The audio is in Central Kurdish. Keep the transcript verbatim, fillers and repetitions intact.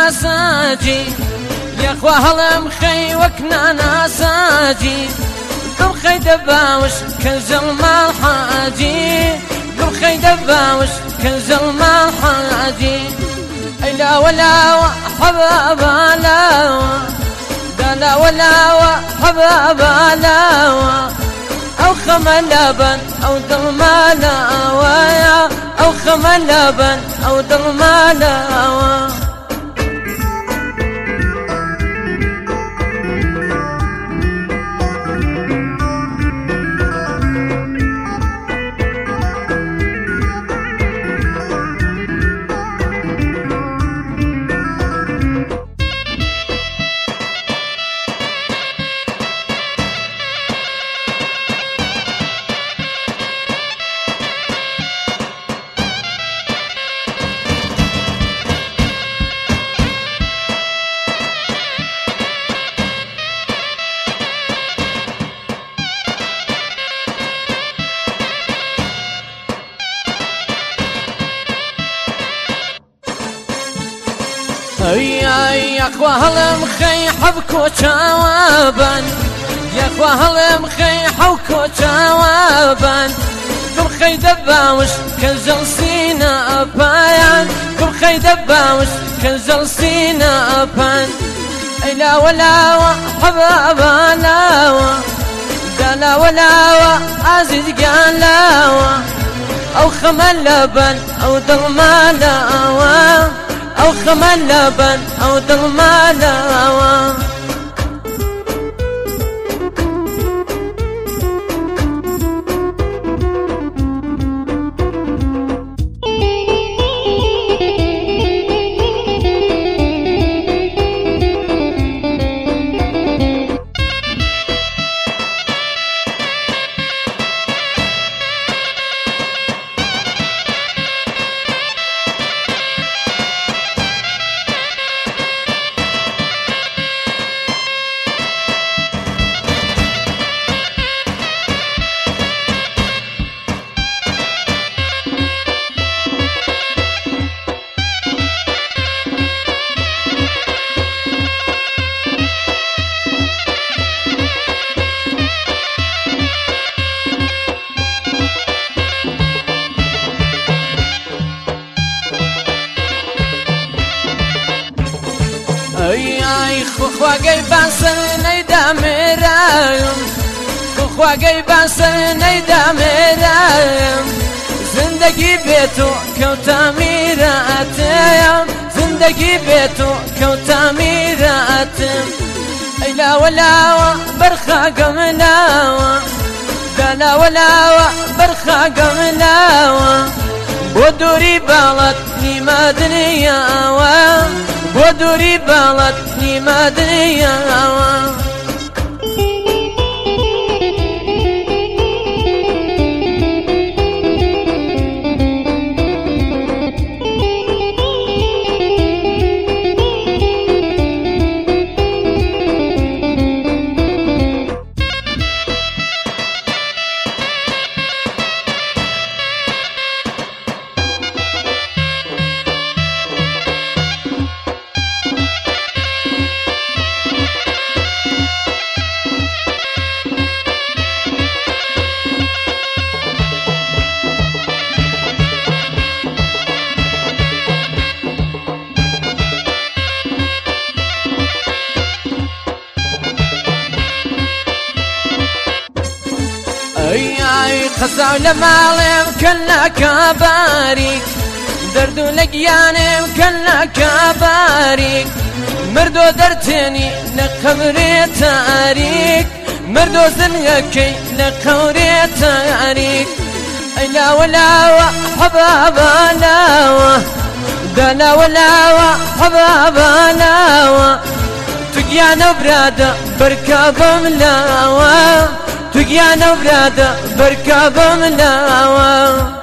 ناساجي يا خوا هلم خي وكنا ناساجي قم خي دباوش كنز المال حاجي قم خي دباوش كنز المال حاجي اي لا ولا حبابا لا لا ولا حبابا لا او خملبن او ضلمالا ويا او خملبن او ضلمالا يا يا خوا هلم خي حبكو جوابا يا خوا هلم خي حبكو جوابا قم خي دباوش كنزل سينا بايان قم خي دباوش كنزل سينا بان اي لا ولا حبابا لا لا ولا عزيز قال لا او خمل لبن او ضلمالا او خمل لبن او ضلمالا اي خوا قيبان سني دامرايم خوا قيبان سني دامرايم زندگی بيتو كوتا ميراتم زندگی بيتو كوتا ميراتم اي لا ولا برخا قملاوة لا ولا برخا قملاوة بودوري بالتني ما دنيا بودوري بالتني ما دنيا اي خزاو لمالم كلا كباريك دردو لقيانم كلا كباريك مردو درتني لقبري تاريك مردو زنيكي لقبري تاريك اي لا ولا حبابا لا لا ولا حبابا لا تقيانا برادا بركابم لا تقيانا برادا بركابم لا